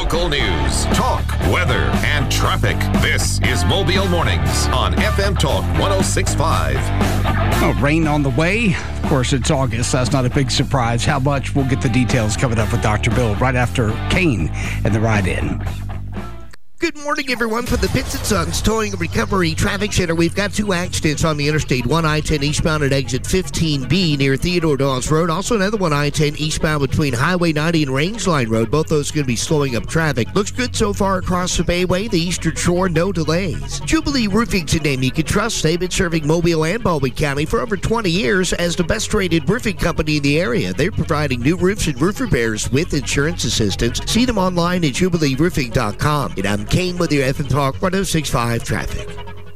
Local news, talk, weather, and traffic. This is Mobile Mornings on FM Talk 106.5. Oh, rain on the way. Of course, it's August. That's not a big surprise. How much? We'll get the details coming up with Dr. Bill right after Kane and the ride-in. Good morning, everyone. From the Pitts & Sons Towing and Recovery Traffic Center, we've got 2 accidents on the interstate. One I-10 eastbound at exit 15B near Theodore Dawes Road. Also another one I-10 eastbound between Highway 90 and Rangeline Road. Both those going to be slowing up traffic. Looks good so far across the Bayway, the Eastern Shore, no delays. Jubilee Roofing's a name you can trust. They've been serving Mobile and Baldwin County for over 20 years as the best-rated roofing company in the area. They're providing new roofs and roof repairs with insurance assistance. See them online at JubileeRoofing.com. And I'm Kane with your FM Talk 106.5 traffic.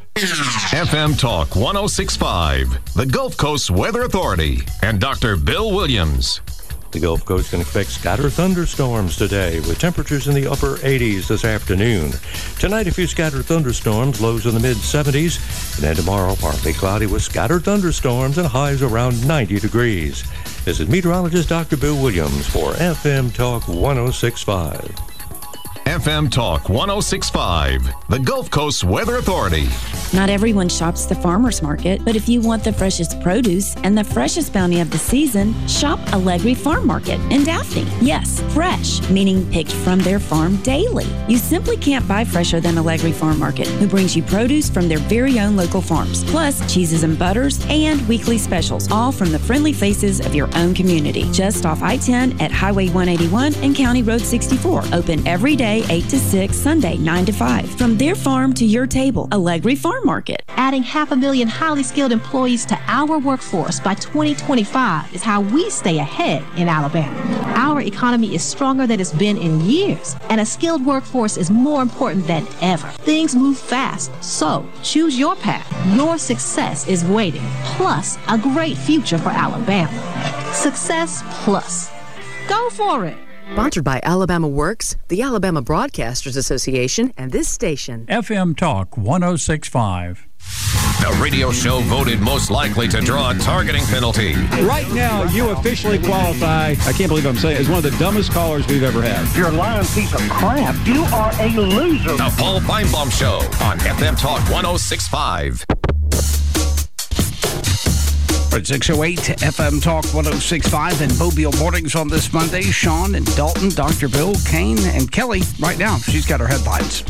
FM Talk 106.5, the Gulf Coast Weather Authority, and Dr. Bill Williams. The Gulf Coast can expect scattered thunderstorms today with temperatures in the upper 80s this afternoon. Tonight, a few scattered thunderstorms, lows in the mid-70s. And then tomorrow, partly cloudy with scattered thunderstorms and highs around 90 degrees. This is meteorologist Dr. Bill Williams for FM Talk 106.5. FM Talk 106.5, the Gulf Coast Weather Authority. Not everyone shops the farmer's market, but if you want the freshest produce and the freshest bounty of the season, shop Allegri Farm Market in Daphne. Yes, fresh, meaning picked from their farm daily. You simply can't buy fresher than Allegri Farm Market, who brings you produce from their very own local farms, plus cheeses and butters and weekly specials, all from the friendly faces of your own community. Just off I-10 at Highway 181 and County Road 64. Open every day, 8 to 6, Sunday, 9 to 5. From their farm to your table, Allegri Farm Market. Adding 500,000 highly skilled employees to our workforce by 2025 is how we stay ahead in Alabama. Our economy is stronger than it's been in years, and a skilled workforce is more important than ever. Things move fast, so choose your path. Your success is waiting, plus a great future for Alabama. Success Plus. Go for it. Sponsored by Alabama Works, the Alabama Broadcasters Association, and this station. FM Talk 106.5. The radio show voted most likely to draw a targeting penalty. Right now, you officially qualify, I can't believe I'm saying it, as one of the dumbest callers we've ever had. You're a lying piece of crap. You are a loser. The Paul Feinbaum Show on FM Talk 106.5. At 6:08, FM Talk 106.5 and Mobile Mornings on this Monday. Sean and Dalton, Dr. Bill, Kane, and Kelly right now. She's got her headlines.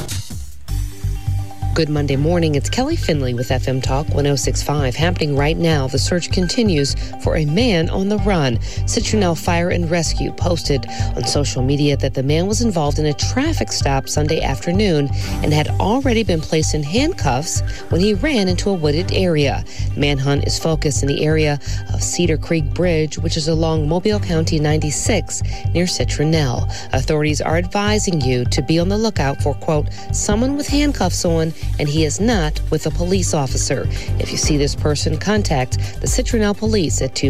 Good Monday morning. It's Kelly Finley with FM Talk 106.5. Happening right now, the search continues for a man on the run. Citronelle Fire and Rescue posted on social media that the man was involved in a traffic stop Sunday afternoon and had already been placed in handcuffs when he ran into a wooded area. Manhunt is focused in the area of Cedar Creek Bridge, which is along Mobile County 96 near Citronelle. Authorities are advising you to be on the lookout for, quote, someone with handcuffs on, and he is not with a police officer. If you see this person, contact the Citronelle Police at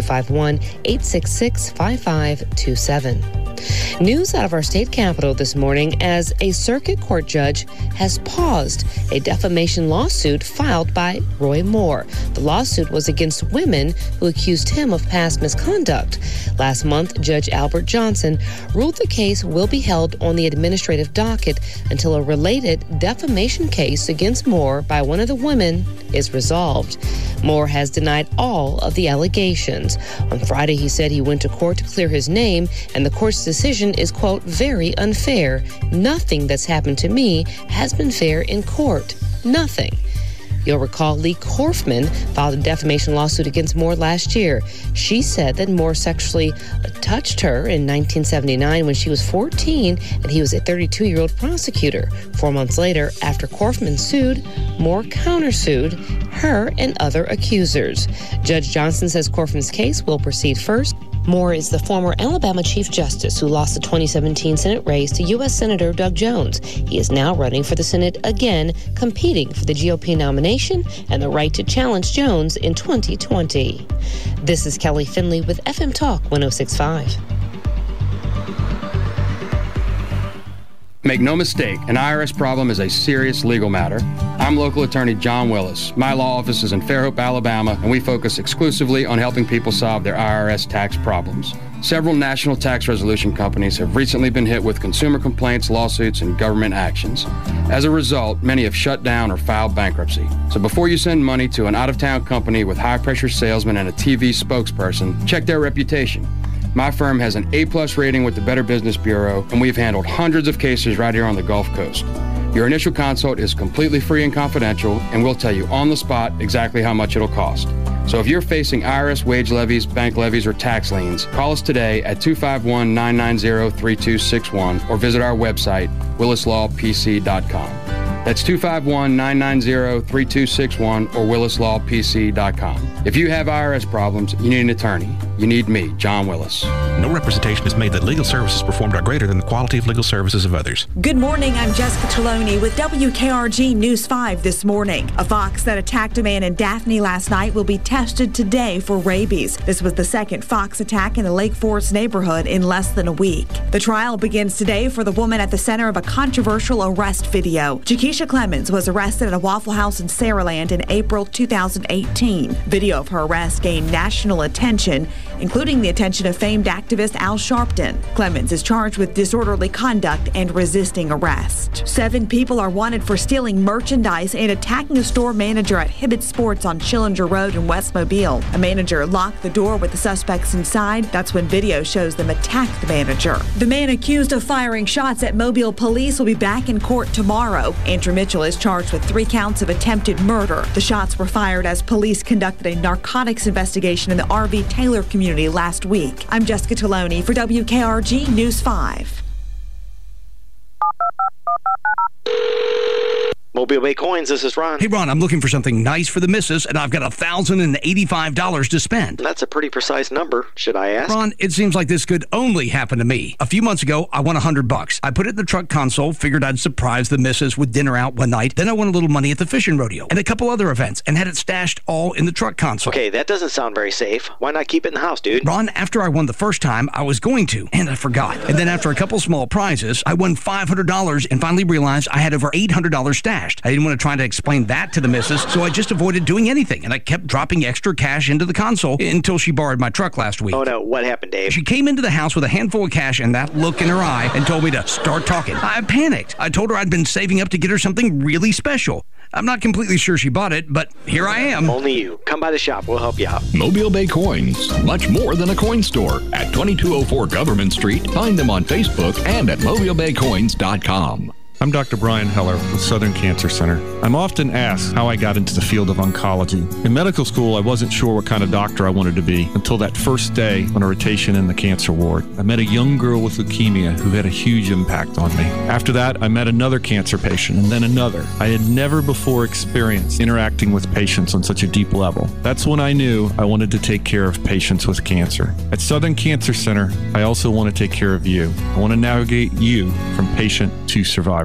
251-866-5527. News out of our state capitol this morning as a circuit court judge has paused a defamation lawsuit filed by Roy Moore. The lawsuit was against women who accused him of past misconduct. Last month, Judge Albert Johnson ruled the case will be held on the administrative docket until a related defamation case against Moore by one of the women is resolved. Moore has denied all of the allegations. On Friday, he said he went to court to clear his name, and the court's decision is, quote, very unfair. Nothing that's happened to me has been fair in court. Nothing. You'll recall Lee Korfman filed a defamation lawsuit against Moore last year. She said that Moore sexually touched her in 1979 when she was 14 and he was a 32-year-old prosecutor. 4 months later, after Korfman sued, Moore countersued her and other accusers. Judge Johnson says Korfman's case will proceed first. Moore is the former Alabama Chief Justice who lost the 2017 Senate race to U.S. Senator Doug Jones. He is now running for the Senate again, competing for the GOP nomination and the right to challenge Jones in 2020. This is Kelly Finley with FM Talk 106.5. Make no mistake, an IRS problem is a serious legal matter. I'm local attorney John Willis. My law office is in Fairhope, Alabama, and we focus exclusively on helping people solve their IRS tax problems. Several national tax resolution companies have recently been hit with consumer complaints, lawsuits, and government actions. As a result, many have shut down or filed bankruptcy. So before you send money to an out-of-town company with high-pressure salesmen and a TV spokesperson, check their reputation. My firm has an A+ rating with the Better Business Bureau, and we've handled hundreds of cases right here on the Gulf Coast. Your initial consult is completely free and confidential, and we'll tell you on the spot exactly how much it'll cost. So if you're facing IRS wage levies, bank levies, or tax liens, call us today at 251-990-3261 or visit our website, willislawpc.com. That's 251-990-3261 or willislawpc.com. If you have IRS problems, you need an attorney. You need me, John Willis. No representation is made that legal services performed are greater than the quality of legal services of others. Good morning. I'm Jessica Taloni with WKRG News 5 this morning. A fox that attacked a man in Daphne last night will be tested today for rabies. This was the second fox attack in the Lake Forest neighborhood in less than a week. The trial begins today for the woman at the center of a controversial arrest video. Jakeisha Clemens was arrested at a Waffle House in Saraland in April 2018. Video of her arrest gained national attention, including the attention of famed activist Al Sharpton. Clemens is charged with disorderly conduct and resisting arrest. 7 people are wanted for stealing merchandise and attacking a store manager at Hibbett Sports on Schillinger Road in West Mobile. A manager locked the door with the suspects inside. That's when video shows them attack the manager. The man accused of firing shots at Mobile police will be back in court tomorrow. Andrew Mitchell is charged with 3 counts of attempted murder. The shots were fired as police conducted a narcotics investigation in the R.V. Taylor community last week. I'm Jessica Taloni for WKRG News 5. Mobile Bay Coins, this is Ron. Hey, Ron, I'm looking for something nice for the missus, and I've got $1,085 to spend. That's a pretty precise number. Should I ask? Ron, it seems like this could only happen to me. A few months ago, I won $100. I put it in the truck console, figured I'd surprise the missus with dinner out one night. Then I won a little money at the fishing rodeo and a couple other events and had it stashed all in the truck console. Okay, that doesn't sound very safe. Why not keep it in the house, dude? Ron, after I won the first time, I was going to, and I forgot. And then after a couple small prizes, I won $500 and finally realized I had over $800 stashed. I didn't want to try to explain that to the missus, so I just avoided doing anything, and I kept dropping extra cash into the console until she borrowed my truck last week. Oh no, what happened, Dave? She came into the house with a handful of cash and that look in her eye and told me to start talking. I panicked. I told her I'd been saving up to get her something really special. I'm not completely sure she bought it, but here I am. Only you. Come by the shop. We'll help you out. Mobile Bay Coins. Much more than a coin store. At 2204 Government Street. Find them on Facebook and at mobilebaycoins.com. I'm Dr. Brian Heller with Southern Cancer Center. I'm often asked how I got into the field of oncology. In medical school, I wasn't sure what kind of doctor I wanted to be until that first day on a rotation in the cancer ward. I met a young girl with leukemia who had a huge impact on me. After that, I met another cancer patient and then another. I had never before experienced interacting with patients on such a deep level. That's when I knew I wanted to take care of patients with cancer. At Southern Cancer Center, I also want to take care of you. I want to navigate you from patient to survivor.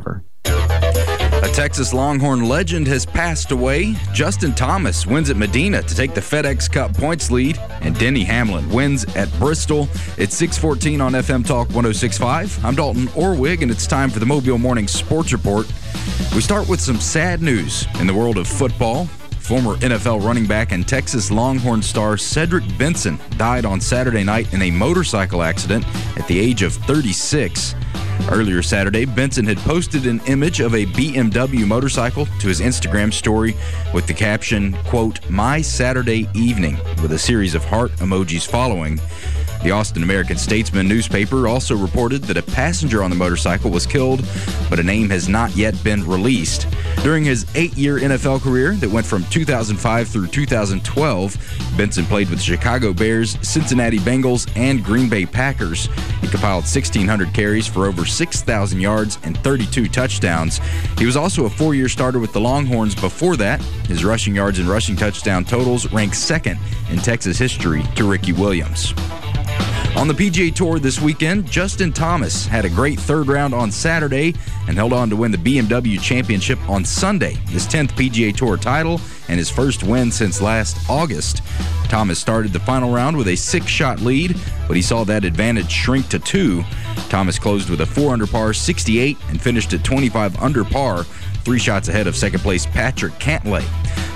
A Texas Longhorn legend has passed away. Justin Thomas wins at Medina to take the FedEx Cup points lead, and Denny Hamlin wins at Bristol. It's 6:14 on FM Talk 106.5. I'm Dalton Orwig, and it's time for the Mobile Morning Sports Report. We start with some sad news in the world of football. Former NFL running back and Texas Longhorn star Cedric Benson died on Saturday night in a motorcycle accident at the age of 36. Earlier Saturday, Benson had posted an image of a BMW motorcycle to his Instagram story with the caption, quote, "My Saturday evening," with a series of heart emojis following. The Austin American-Statesman newspaper also reported that a passenger on the motorcycle was killed, but a name has not yet been released. During his 8-year NFL career that went from 2005 through 2012, Benson played with the Chicago Bears, Cincinnati Bengals, and Green Bay Packers. He compiled 1,600 carries for over 6,000 yards and 32 touchdowns. He was also a 4-year starter with the Longhorns before that. His rushing yards and rushing touchdown totals ranked second in Texas history to Ricky Williams. On the PGA Tour this weekend, Justin Thomas had a great third round on Saturday and held on to win the BMW Championship on Sunday, his 10th PGA Tour title and his first win since last August. Thomas started the final round with a 6-shot lead, but he saw that advantage shrink to 2. Thomas closed with a 4-under par 68 and finished at 25 under par, 3 shots ahead of second place Patrick Cantlay.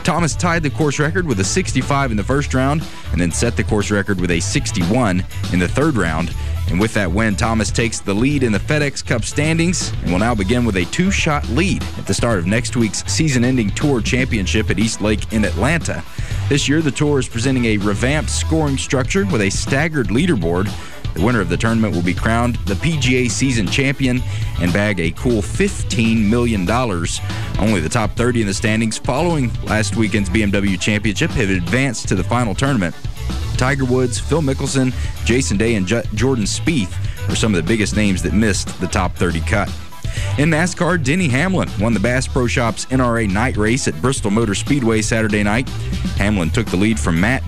Thomas tied the course record with a 65 in the first round and then set the course record with a 61 in the third round. And with that win, Thomas takes the lead in the FedEx Cup standings and will now begin with a 2-shot lead at the start of next week's season-ending Tour Championship at East Lake in Atlanta. This year, the Tour is presenting a revamped scoring structure with a staggered leaderboard. The winner of the tournament will be crowned the PGA season champion and bag a cool $15 million. Only the top 30 in the standings following last weekend's BMW Championship have advanced to the final tournament. Tiger Woods, Phil Mickelson, Jason Day, and Jordan Spieth are some of the biggest names that missed the top 30 cut. In NASCAR, Denny Hamlin won the Bass Pro Shops NRA night race at Bristol Motor Speedway Saturday night. Hamlin took the lead from Matt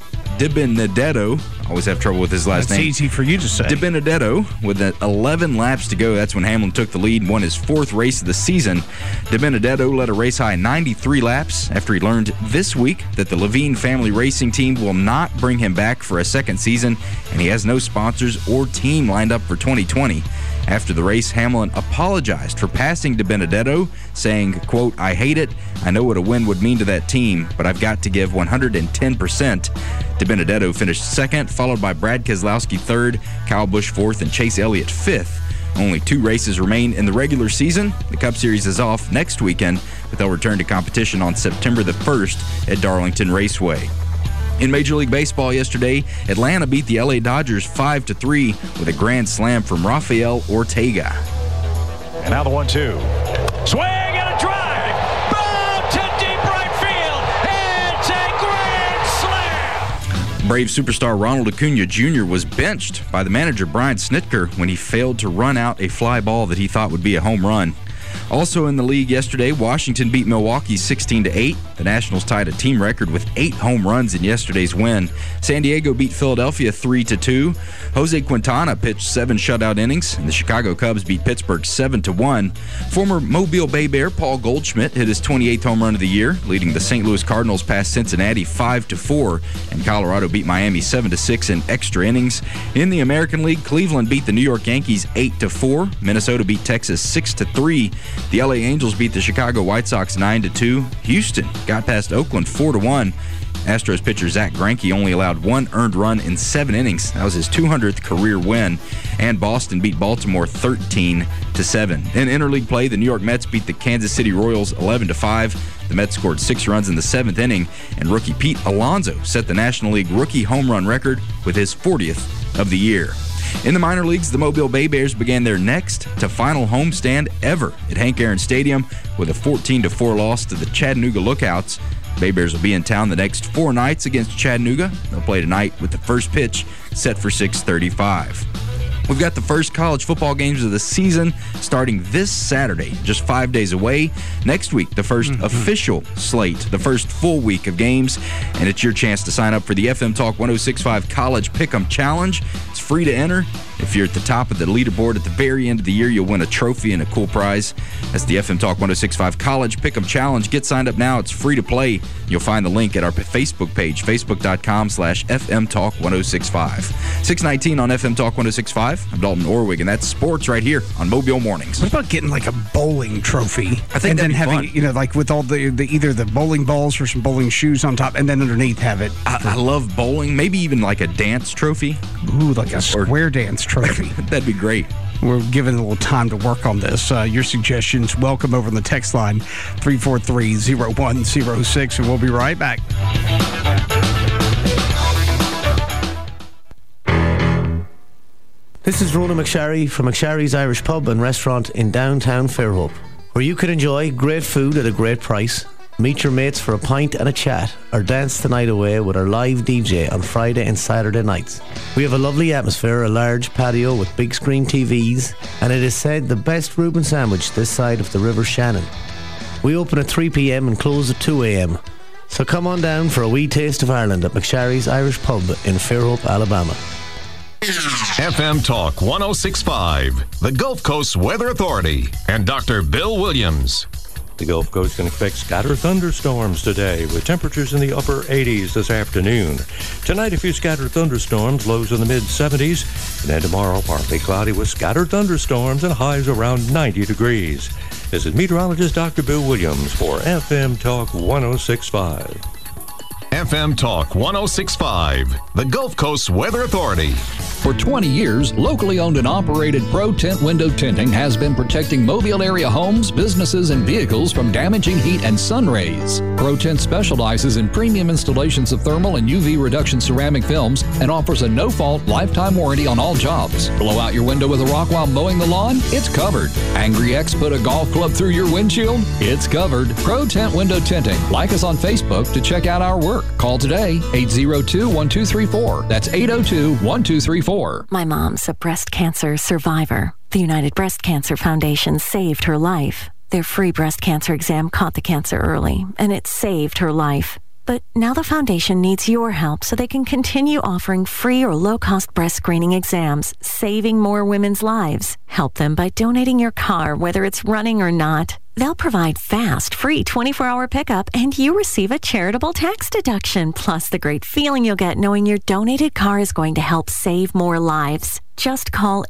DiBenedetto. Always have trouble with his last name. That's easy for you to say. DiBenedetto, with 11 laps to go. That's when Hamlin took the lead and won his 4th race of the season. DiBenedetto led a race-high 93 laps after he learned this week that the Levine family racing team will not bring him back for a second season, and he has no sponsors or team lined up for 2020. After the race, Hamlin apologized for passing DiBenedetto, saying, quote, "I hate it. I know what a win would mean to that team, but I've got to give 110%. DiBenedetto finished second, followed by Brad Keselowski third, Kyle Busch fourth, and Chase Elliott fifth. Only 2 races remain in the regular season. The Cup Series is off next weekend, but they'll return to competition on September the 1st at Darlington Raceway. In Major League Baseball yesterday, Atlanta beat the LA Dodgers 5-3 with a grand slam from Rafael Ortega. And now the 1-2. Swing and a drive! Boom to deep right field! It's a grand slam! Brave superstar Ronald Acuna Jr. was benched by the manager Brian Snitker when he failed to run out a fly ball that he thought would be a home run. Also in the league yesterday, Washington beat Milwaukee 16-8. The Nationals tied a team record with 8 home runs in yesterday's win. San Diego beat Philadelphia 3-2. Jose Quintana pitched 7 shutout innings, and the Chicago Cubs beat Pittsburgh 7-1. Former Mobile Bay Bear Paul Goldschmidt hit his 28th home run of the year, leading the St. Louis Cardinals past Cincinnati 5-4, and Colorado beat Miami 7-6 in extra innings. In the American League, Cleveland beat the New York Yankees 8-4. Minnesota beat Texas 6-3. The LA Angels beat the Chicago White Sox 9-2. Houston got past Oakland 4-1. Astros pitcher Zach Greinke only allowed 1 earned run in 7 innings. That was his 200th career win. And Boston beat Baltimore 13-7. In interleague play, the New York Mets beat the Kansas City Royals 11-5. The Mets scored 6 runs in the 7th inning, and rookie Pete Alonso set the National League rookie home run record with his 40th of the year. In the minor leagues, the Mobile Bay Bears began their next to final homestand ever at Hank Aaron Stadium with a 14-4 loss to the Chattanooga Lookouts. Bay Bears will be in town the next 4 nights against Chattanooga. They'll play tonight with the first pitch set for 6:35. We've got the first college football games of the season starting this Saturday, just 5 days away. Next week, the first official slate, the first full week of games, and it's your chance to sign up for the FM Talk 106.5 College Pick'em Challenge. It's free to enter. If you're at the top of the leaderboard at the very end of the year, you'll win a trophy and a cool prize. That's the FM Talk 106.5 College Pick'em Challenge. Get signed up now. It's free to play. You'll find the link at our Facebook page, facebook.com/FM Talk 106.5. 6:19 on FM Talk 106.5. I'm Dalton Orwig, and that's sports right here on Mobile Mornings. What about getting like a bowling trophy? I think and then having, fun. You know, like with all the either the bowling balls or some bowling shoes on top, and then underneath have it. I love bowling. Maybe even like a dance trophy. Ooh, like a square dance trophy. That'd be great. We're giving a little time to work on this. Your suggestions, welcome over on the text line, 343-0106, and we'll be right back. This is Rona McSharry from McSharry's Irish Pub and Restaurant in downtown Fairhope, where you can enjoy great food at a great price, meet your mates for a pint and a chat, or dance the night away with our live DJ on Friday and Saturday nights. We have a lovely atmosphere, a large patio with big screen TVs, and it is said the best Reuben sandwich this side of the River Shannon. We open at 3 p.m. and close at 2 a.m. So come on down for a wee taste of Ireland at McSharry's Irish Pub in Fairhope, Alabama. FM Talk 106.5, the Gulf Coast Weather Authority, and Dr. Bill Williams. The Gulf Coast can expect scattered thunderstorms today with temperatures in the upper 80s this afternoon. Tonight, a few scattered thunderstorms, lows in the mid-70s. And then tomorrow, partly cloudy with scattered thunderstorms and highs around 90 degrees. This is meteorologist Dr. Bill Williams for FM Talk 106.5. FM Talk 106.5, the Gulf Coast Weather Authority. For 20 years, locally owned and operated Pro Tint Window Tinting has been protecting Mobile area homes, businesses, and vehicles from damaging heat and sun rays. Pro Tint specializes in premium installations of thermal and UV reduction ceramic films and offers a no-fault lifetime warranty on all jobs. Blow out your window with a rock while mowing the lawn? It's covered. Angry ex put a golf club through your windshield? It's covered. Pro Tint Window Tinting. Like us on Facebook to check out our work. Call today, 802-1234. That's 802-1234. My mom's a breast cancer survivor. The United Breast Cancer Foundation saved her life. Their free breast cancer exam caught the cancer early, and it saved her life. But now the foundation needs your help so they can continue offering free or low-cost breast screening exams, saving more women's lives. Help them by donating your car, whether it's running or not. They'll provide fast, free 24-hour pickup, and you receive a charitable tax deduction, plus the great feeling you'll get knowing your donated car is going to help save more lives. Just call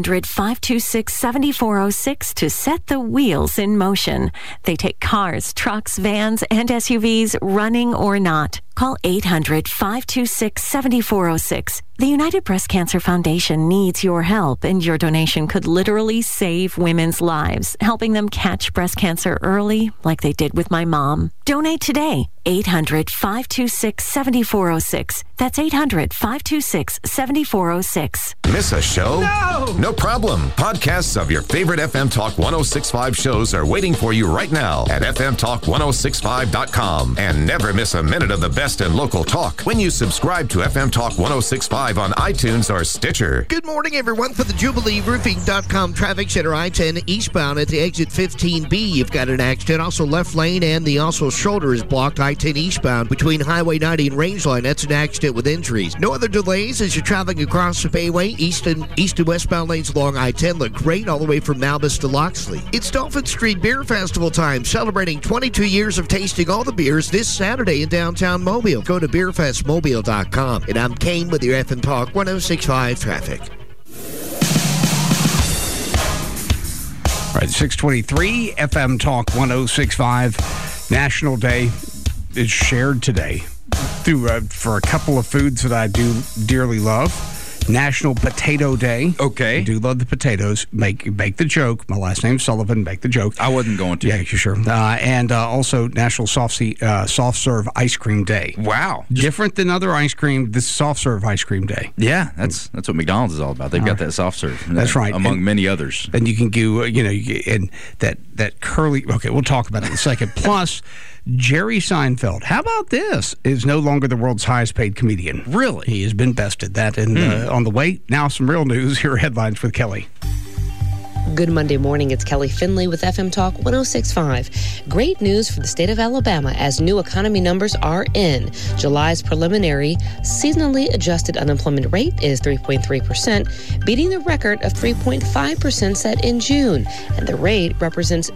800-526-7406 to set the wheels in motion. They take cars, trucks, vans, and SUVs, running or not. Call 800-526-7406. The United Breast Cancer Foundation needs your help, and your donation could literally save women's lives, helping them catch breast cancer early, like they did with my mom. Donate today. 800-526-7406. That's 800-526-7406. Miss a show? No! No problem. Podcasts of your favorite FM Talk 106.5 shows are waiting for you right now at fmtalk1065.com. And never miss a minute of the best in local talk when you subscribe to FM Talk 106.5 on iTunes or Stitcher. Good morning, everyone. For the JubileeRoofing.com Traffic Center, I-10 eastbound at the exit 15B. You've got an accident. Also, left lane and the also shoulder is blocked. I-10 eastbound between Highway 90 and Rangeline. That's an accident with injuries. No other delays as you're traveling across the Bayway. East and westbound lanes along I-10 look great all the way from Malbus to Loxley. It's Dolphin Street Beer Festival time, celebrating 22 years of tasting all the beers this Saturday in downtown Mobile. Go to beerfestmobile.com. And I'm Kane with your FM Talk 106.5 traffic. All right, 623 FM Talk 106.5. National Day is shared today through for a couple of foods that I do dearly love. National Potato Day. Okay. I do love the potatoes. Make the joke. My last name's Sullivan. Make the joke. I wasn't going to. Yeah, you sure. And also National Soft Serve Ice Cream Day. Wow. Different than other ice cream. This is Soft Serve Ice Cream Day. Yeah, that's what McDonald's is all about. They've got that soft serve. That's right. Among many others. And you can do, and that curly. Okay, we'll talk about it in a second. Plus, Jerry Seinfeld, how about this, is no longer the world's highest paid comedian. Really? He has been bested. That and on the way. Now some real news. Here are headlines with Kelly. Good Monday morning. It's Kelly Finley with FM Talk 106.5. Great news for the state of Alabama as new economy numbers are in. July's preliminary seasonally adjusted unemployment rate is 3.3%, beating the record of 3.5% set in June. And the rate represents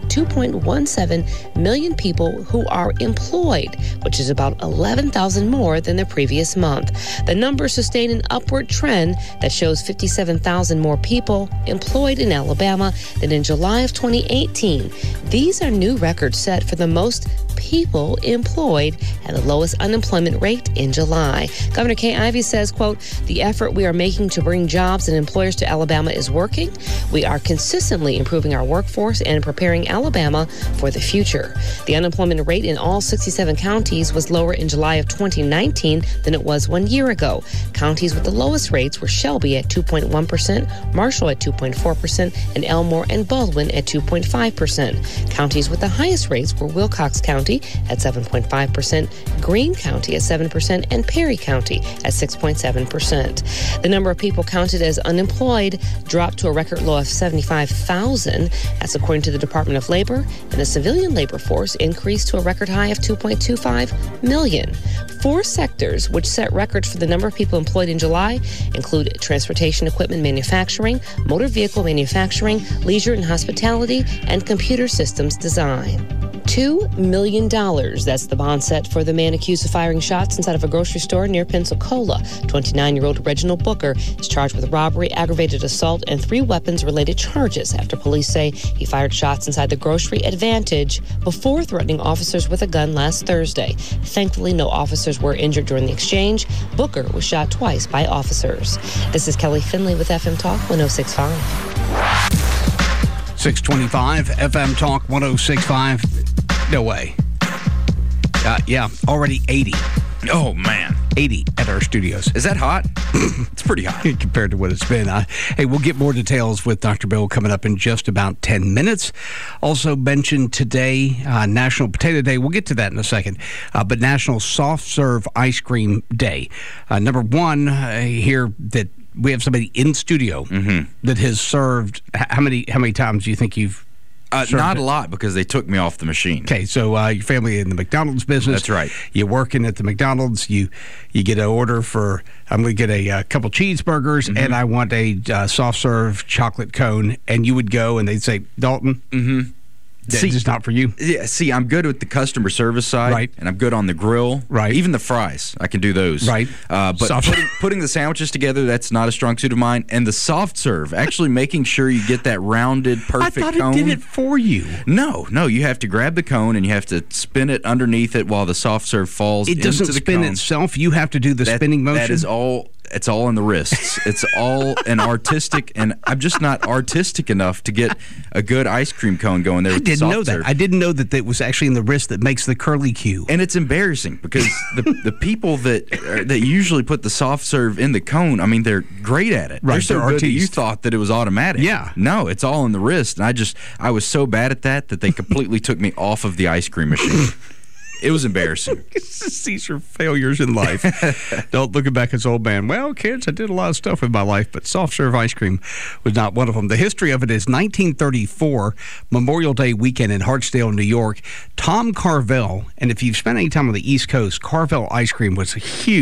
2.17 million people who are employed, which is about 11,000 more than the previous month. The numbers sustain an upward trend that shows 57,000 more people employed in Alabama than in July of 2018. These are new records set for the most people employed and the lowest unemployment rate in July. Governor Kay Ivey says, quote, "The effort we are making to bring jobs and employers to Alabama is working. We are consistently improving our workforce and preparing Alabama for the future." The unemployment rate in all 67 counties was lower in July of 2019 than it was 1 year ago. Counties with the lowest rates were Shelby at 2.1%, Marshall at 2.4%, and Elmore and Baldwin at 2.5%. Counties with the highest rates were Wilcox County at 7.5%, Greene County at 7%, and Perry County at 6.7%. The number of people counted as unemployed dropped to a record low of 75,000. That's according to the Department of Labor, and the civilian labor force increased to a record high of 2.25 million. 4 sectors which set records for the number of people employed in July include transportation equipment manufacturing, motor vehicle manufacturing, leisure and hospitality, and computer systems design. $2 million. That's the bond set for the man accused of firing shots inside of a grocery store near Pensacola. 29-year-old Reginald Booker is charged with robbery, aggravated assault, and 3 weapons-related charges after police say he fired shots inside the grocery Advantage before threatening officers with a gun last Thursday. Thankfully, no officers were injured during the exchange. Booker was shot twice by officers. This is Kelly Finley with FM Talk 106.5. 625 FM Talk 106.5. No way. Yeah, already 80. Oh, man. 80 at our studios. Is that hot? It's pretty hot. Compared to what it's been. Hey, we'll get more details with Dr. Bill coming up in just about 10 minutes. Also mentioned today, National Potato Day. We'll get to that in a second. But National Soft Serve Ice Cream Day. Number one, here that we have somebody in studio that has served. How many times do you think you've not a lot, because they took me off the machine. Okay, so your family in the McDonald's business. That's right. You're working at the McDonald's. You get an order for, I'm going to get a couple cheeseburgers, and I want a soft serve chocolate cone. And you would go, and they'd say, Dalton, See, it's not for you. Yeah, see, I'm good with the customer service side, right? And I'm good on the grill, right? Even the fries, I can do those, right? But putting the sandwiches together, that's not a strong suit of mine. And the soft serve, actually making sure you get that rounded, perfect cone. I thought it did it for you. No, you have to grab the cone and you have to spin it underneath it while the soft serve falls into the cone. It doesn't spin itself. You have to do the spinning motion. That is all. It's all in the wrists. It's all an artistic, and I'm just not artistic enough to get a good ice cream cone going there. I didn't know that. Serve. I didn't know that it was actually in the wrist that makes the curly cue. And it's embarrassing because the people that usually put the soft serve in the cone, I mean, they're great at it. Right, they're so good that you thought that it was automatic. Yeah. No, it's all in the wrist. And I was so bad at that they completely took me off of the ice cream machine. It was embarrassing. These are failures in life. Don't look back as old man. Well, kids, I did a lot of stuff with my life, but soft serve ice cream was not one of them. The history of it is 1934, Memorial Day weekend in Hartsdale, New York. Tom Carvel, and if you've spent any time on the East Coast, Carvel ice cream was a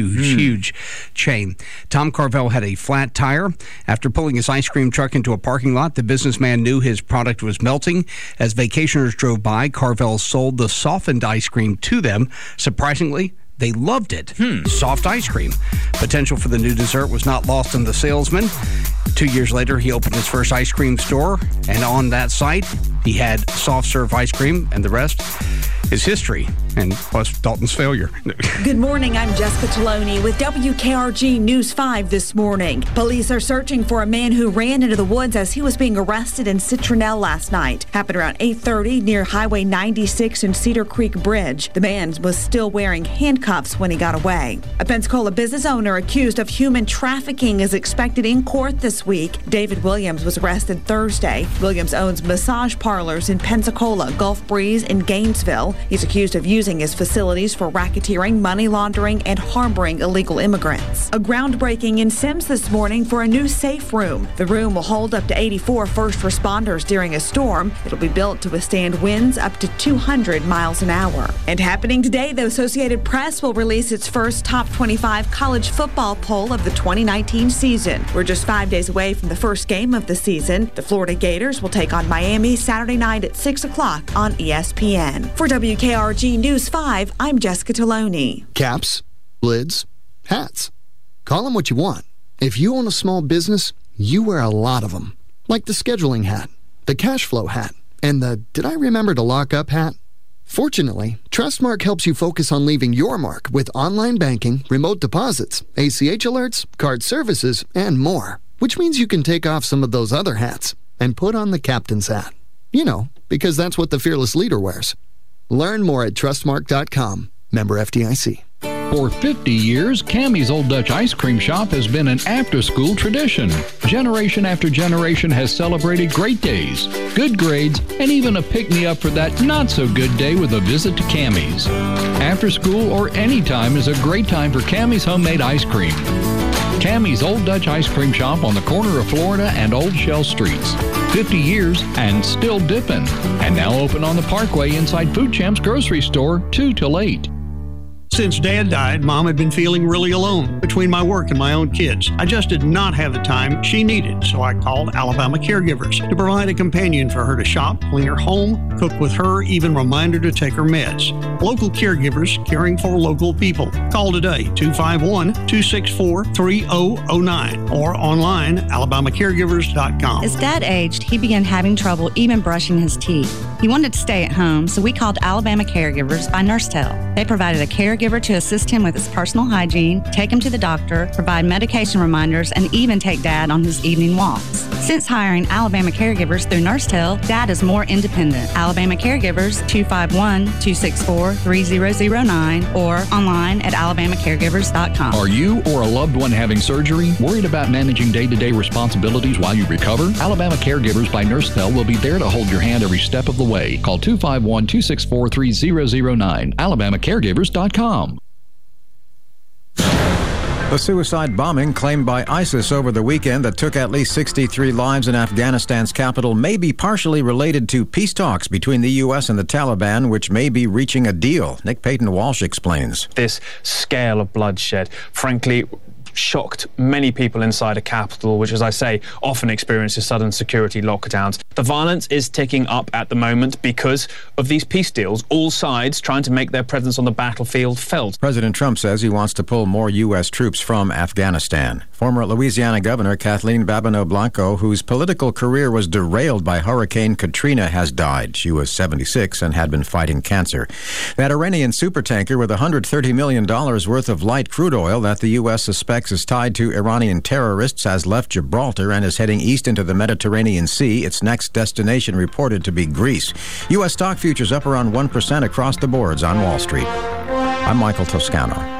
huge chain. Tom Carvel had a flat tire. After pulling his ice cream truck into a parking lot, the businessman knew his product was melting. As vacationers drove by, Carvel sold the softened ice cream to them. Surprisingly, they loved it. Soft ice cream. Potential for the new dessert was not lost on the salesman. 2 years later, he opened his first ice cream store, and on that site, he had soft serve ice cream, and the rest is history, and plus Dalton's failure. Good morning, I'm Jessica Taloni with WKRG News 5 this morning. Police are searching for a man who ran into the woods as he was being arrested in Citronelle last night. Happened around 8:30 near Highway 96 and Cedar Creek Bridge. The man was still wearing handcuffs when he got away. A Pensacola business owner accused of human trafficking is expected in court this week. David Williams was arrested Thursday. Williams owns massage parlors in Pensacola, Gulf Breeze, and Gainesville. He's accused of using his facilities for racketeering, money laundering, and harboring illegal immigrants. A groundbreaking in Sims this morning for a new safe room. The room will hold up to 84 first responders during a storm. It'll be built to withstand winds up to 200 miles an hour. And happening today, the Associated Press will release its first top 25 college football poll of the 2019 season. We're just 5 days away from the first game of the season. The Florida Gators will take on Miami Saturday night at 6 o'clock on ESPN. For WKRG News 5, I'm Jessica Taloni. Caps, lids, hats. Call them what you want. If you own a small business, you wear a lot of them. Like the scheduling hat, the cash flow hat, and the did I remember to lock up hat? Fortunately, Trustmark helps you focus on leaving your mark with online banking, remote deposits, ACH alerts, card services, and more. Which means you can take off some of those other hats and put on the captain's hat. You know, because that's what the fearless leader wears. Learn more at trustmark.com. Member FDIC. For 50 years, Cammie's Old Dutch Ice Cream Shop has been an after-school tradition. Generation after generation has celebrated great days, good grades, and even a pick-me-up for that not-so-good day with a visit to Cammie's. After school or any time is a great time for Cammie's homemade ice cream. Cammie's Old Dutch Ice Cream Shop on the corner of Florida and Old Shell Streets. 50 years and still dipping. And now open on the Parkway inside Food Champ's grocery store 2 till 8. Since Dad died, Mom had been feeling really alone between my work and my own kids. I just did not have the time she needed, so I called Alabama Caregivers to provide a companion for her to shop, clean her home, cook with her, even remind her to take her meds. Local caregivers caring for local people. Call today, 251-264-3009 or online, alabamacaregivers.com. As Dad aged, he began having trouble even brushing his teeth. He wanted to stay at home, so we called Alabama Caregivers by NurseTel. They provided a caregiver to assist him with his personal hygiene, take him to the doctor, provide medication reminders, and even take Dad on his evening walks. Since hiring Alabama Caregivers through NurseTel, Dad is more independent. Alabama Caregivers, 251-264-3009 or online at alabamacaregivers.com. Are you or a loved one having surgery? Worried about managing day-to-day responsibilities while you recover? Alabama Caregivers by NurseTel will be there to hold your hand every step of the way. Call 251-264-3009. alabamacaregivers.com. The suicide bombing claimed by ISIS over the weekend that took at least 63 lives in Afghanistan's capital may be partially related to peace talks between the U.S. and the Taliban, which may be reaching a deal. Nick Payton-Walsh explains. This scale of bloodshed, frankly, shocked many people inside a capital, which, as I say, often experiences sudden security lockdowns. The violence is ticking up at the moment because of these peace deals, all sides trying to make their presence on the battlefield felt. President Trump says he wants to pull more U.S. troops from Afghanistan. Former Louisiana Governor Kathleen Babineau Blanco, whose political career was derailed by Hurricane Katrina, has died. She was 76 and had been fighting cancer. That Iranian supertanker with $130 million worth of light crude oil that the U.S. suspects is tied to Iranian terrorists has left Gibraltar and is heading east into the Mediterranean Sea. Its next destination reported to be Greece. U.S. stock futures up around 1% across the boards on Wall Street. I'm Michael Toscano.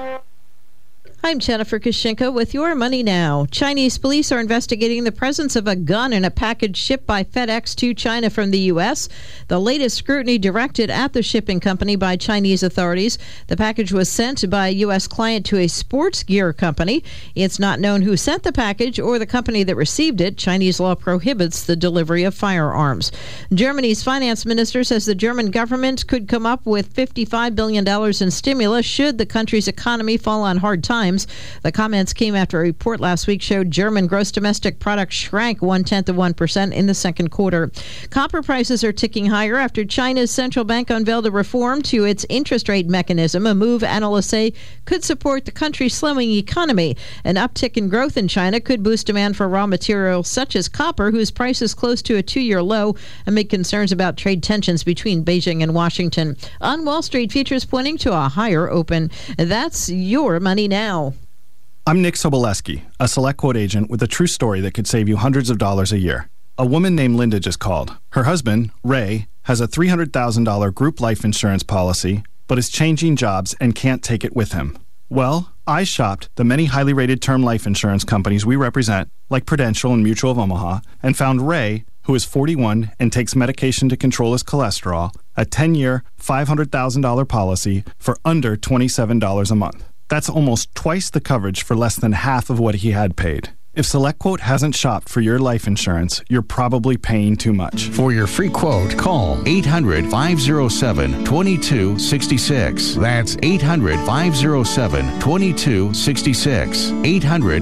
I'm Jennifer Kushinka with Your Money Now. Chinese police are investigating the presence of a gun in a package shipped by FedEx to China from the U.S. The latest scrutiny directed at the shipping company by Chinese authorities. The package was sent by a U.S. client to a sports gear company. It's not known who sent the package or the company that received it. Chinese law prohibits the delivery of firearms. Germany's finance minister says the German government could come up with $55 billion in stimulus should the country's economy fall on hard times. The comments came after a report last week showed German gross domestic product shrank 0.1% in the second quarter. Copper prices are ticking higher after China's central bank unveiled a reform to its interest rate mechanism, a move analysts say could support the country's slowing economy. An uptick in growth in China could boost demand for raw materials such as copper, whose price is close to a 2-year low, amid concerns about trade tensions between Beijing and Washington. On Wall Street, futures pointing to a higher open. That's Your Money Now. I'm Nick Soboleski, a Select Quote agent with a true story that could save you hundreds of dollars a year. A woman named Linda just called. Her husband, Ray, has a $300,000 group life insurance policy, but is changing jobs and can't take it with him. Well, I shopped the many highly rated term life insurance companies we represent, like Prudential and Mutual of Omaha, and found Ray, who is 41 and takes medication to control his cholesterol, a 10-year, $500,000 policy for under $27 a month. That's almost twice the coverage for less than half of what he had paid. If SelectQuote hasn't shopped for your life insurance, you're probably paying too much. For your free quote, call 800-507-2266. That's 800-507-2266.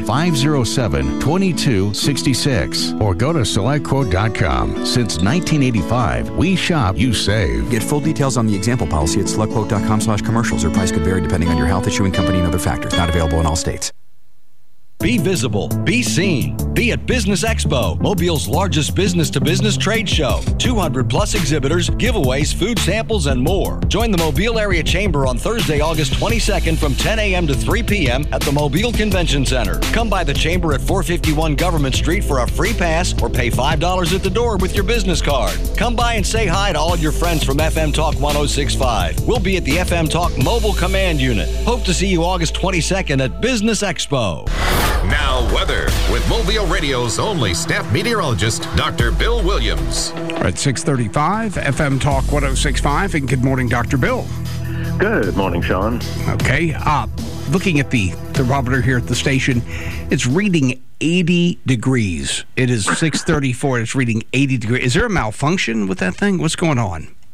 800-507-2266. Or go to SelectQuote.com. Since 1985, we shop, you save. Get full details on the example policy at SelectQuote.com/commercials. Or price could vary depending on your health, issuing company, and other factors. Not available in all states. Be visible, be seen, be at Business Expo, Mobile's largest business-to-business trade show. 200-plus exhibitors, giveaways, food samples, and more. Join the Mobile Area Chamber on Thursday, August 22nd from 10 a.m. to 3 p.m. at the Mobile Convention Center. Come by the Chamber at 451 Government Street for a free pass or pay $5 at the door with your business card. Come by and say hi to all your friends from FM Talk 106.5. We'll be at the FM Talk Mobile Command Unit. Hope to see you August 22nd at Business Expo. Now weather with Mobile Radio's only staff meteorologist, Dr. Bill Williams. At 6:35, FM Talk 106.5, and good morning, Dr. Bill. Good morning, Sean. Okay, looking at the thermometer here at the station, it's reading 80 degrees. It is 6:34, it's reading 80 degrees. Is there a malfunction with that thing? What's going on?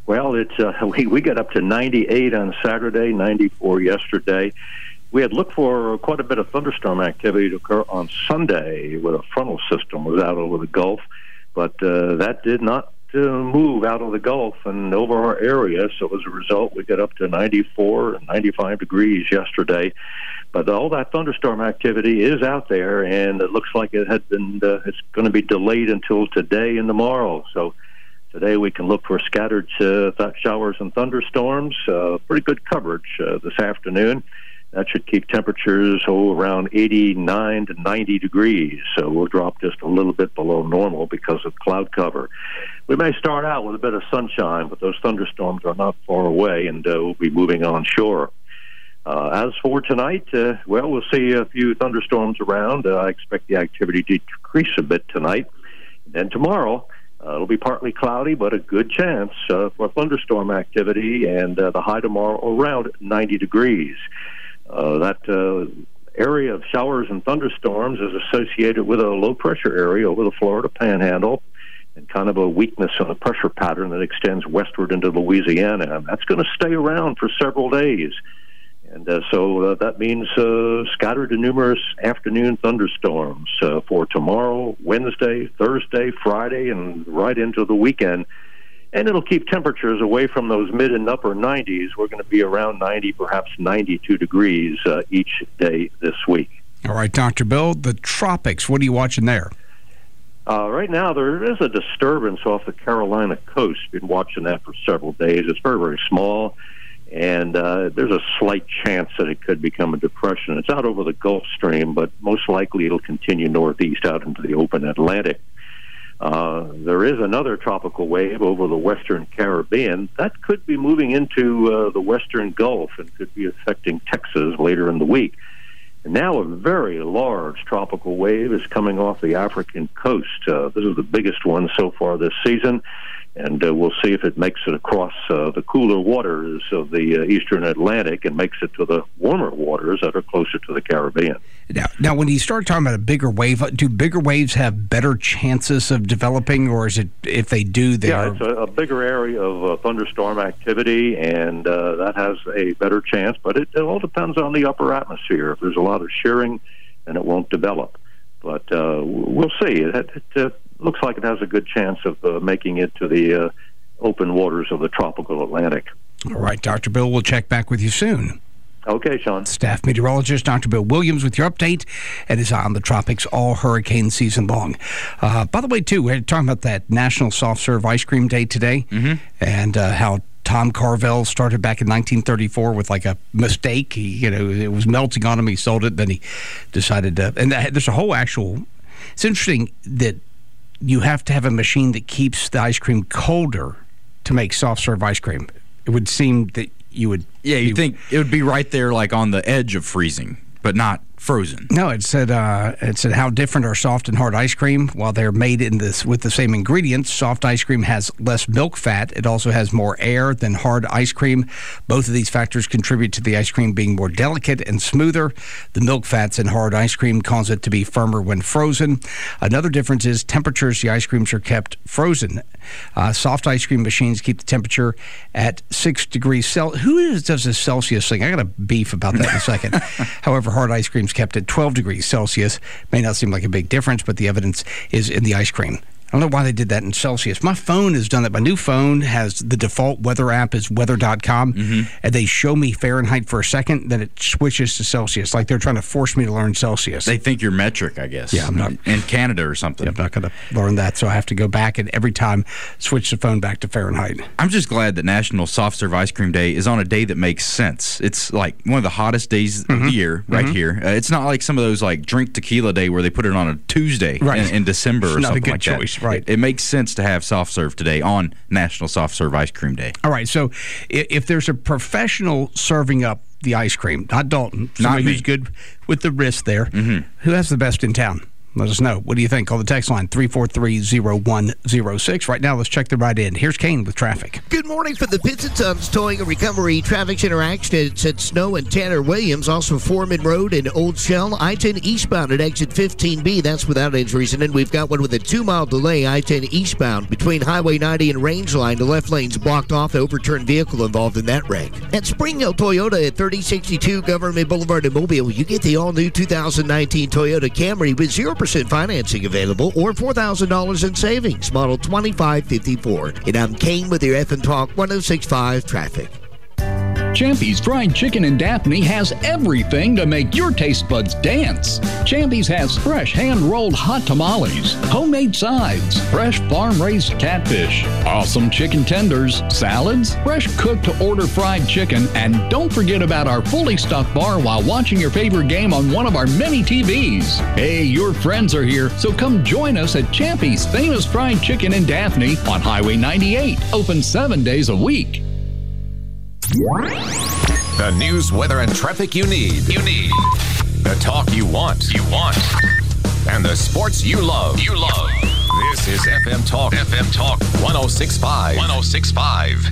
Well, it's we got up to 98 on Saturday, 94 yesterday. We had looked for quite a bit of thunderstorm activity to occur on Sunday with a frontal system was out over the Gulf, but that did not move out of the Gulf and over our area. So as a result, we got up to 94 and 95 degrees yesterday. But all that thunderstorm activity is out there, and it looks like it had been. It's going to be delayed until today and tomorrow. So today we can look for scattered showers and thunderstorms. Pretty good coverage this afternoon. That should keep temperatures around 89 to 90 degrees. So we'll drop just a little bit below normal because of cloud cover. We may start out with a bit of sunshine, but those thunderstorms are not far away, and we'll be moving onshore. As for tonight, we'll see a few thunderstorms around. I expect the activity to decrease a bit tonight. And then tomorrow, it'll be partly cloudy, but a good chance for thunderstorm activity, and the high tomorrow around 90 degrees. That area of showers and thunderstorms is associated with a low-pressure area over the Florida Panhandle and kind of a weakness in the pressure pattern that extends westward into Louisiana. And that's going to stay around for several days. And so that means scattered and numerous afternoon thunderstorms for tomorrow, Wednesday, Thursday, Friday, and right into the weekend. And it'll keep temperatures away from those mid and upper 90s. We're going to be around 90, perhaps 92 degrees each day this week. All right, Dr. Bill, the tropics, what are you watching there? Right now, there is a disturbance off the Carolina coast. Been watching that for several days. It's very, very small, and there's a slight chance that it could become a depression. It's out over the Gulf Stream, but most likely it'll continue northeast out into the open Atlantic. There is another tropical wave over the western Caribbean that could be moving into the western Gulf and could be affecting Texas later in the week. And now a very large tropical wave is coming off the African coast. This is the biggest one so far this season, and we'll see if it makes it across the cooler waters of the eastern Atlantic and makes it to the warmer waters that are closer to the Caribbean. Now, when you start talking about a bigger wave, do bigger waves have better chances of developing, or is it, if they do, it's a bigger area of thunderstorm activity, and that has a better chance, but it all depends on the upper atmosphere. If there's a lot of shearing, then it won't develop. But we'll see. It looks like it has a good chance of making it to the open waters of the tropical Atlantic. All right, Dr. Bill, we'll check back with you soon. Okay, Sean. Staff meteorologist Dr. Bill Williams with your update, and is on the tropics all hurricane season long. By the way, too, we're talking about that National Soft Serve Ice Cream Day today, and how Tom Carvel started back in 1934 with like a mistake. It was melting on him. He sold it. Then he decided to, and there's a whole actual, it's interesting that you have to have a machine that keeps the ice cream colder to make soft serve ice cream. It would seem that you would... Yeah, you'd think it would be right there like on the edge of freezing, but not frozen. No, it said how different are soft and hard ice cream. While they're made with the same ingredients, soft ice cream has less milk fat. It also has more air than hard ice cream. Both of these factors contribute to the ice cream being more delicate and smoother. The milk fats in hard ice cream cause it to be firmer when frozen. Another difference is temperatures the ice creams are kept frozen. Soft ice cream machines keep the temperature at 6 degrees Celsius. Who does this Celsius thing? I got a beef about that in a second. However, hard ice cream's kept at 12 degrees Celsius. May not seem like a big difference, but the evidence is in the ice cream. I don't know why they did that in Celsius. My phone has done that. My new phone has the default weather app is weather.com, and they show me Fahrenheit for a second, then it switches to Celsius. Like they're trying to force me to learn Celsius. They think you're metric, I guess. Yeah, I'm not. In Canada or something. Yeah, I'm not going to learn that, so I have to go back and every time switch the phone back to Fahrenheit. I'm just glad that National Soft Serve Ice Cream Day is on a day that makes sense. It's like one of the hottest days of the year right here. It's not like some of those like drink tequila day where they put it on a Tuesday in December or something like that. Not a good choice, right. It makes sense to have soft serve today on National Soft Serve Ice Cream Day. All right, so if there's a professional serving up the ice cream, not Dalton, somebody who's good with the wrist there, who has the best in town? Let us know. What do you think? Call the text line 343-0106. Right now, let's check the right end. Here's Kane with traffic. Good morning from the Pitts & Sons Towing and Recovery Traffic Center accidents at Snow and Tanner Williams, also Foreman Road and Old Shell, I-10 eastbound at exit 15B. That's without injuries. And then we've got one with a 2-mile delay, I-10 eastbound between Highway 90 and Range Line. The left lane's blocked off. The overturned vehicle involved in that wreck. At Spring Hill Toyota at 3062 Government Boulevard in Mobile, you get the all-new 2019 Toyota Camry with 0% financing available or $4,000 in savings. Model 2554. And I'm Kane with your FM Talk 106.5 traffic. Champy's Fried Chicken in Daphne has everything to make your taste buds dance. Champy's has fresh hand-rolled hot tamales, homemade sides, fresh farm-raised catfish, awesome chicken tenders, salads, fresh cooked-to-order fried chicken, and don't forget about our fully stocked bar while watching your favorite game on one of our many TVs. Hey, your friends are here, so come join us at Champy's Famous Fried Chicken in Daphne on Highway 98, open 7 days a week. The news, weather, and traffic you need. The talk you want. And the sports you love. This is FM Talk 106.5. 106.5.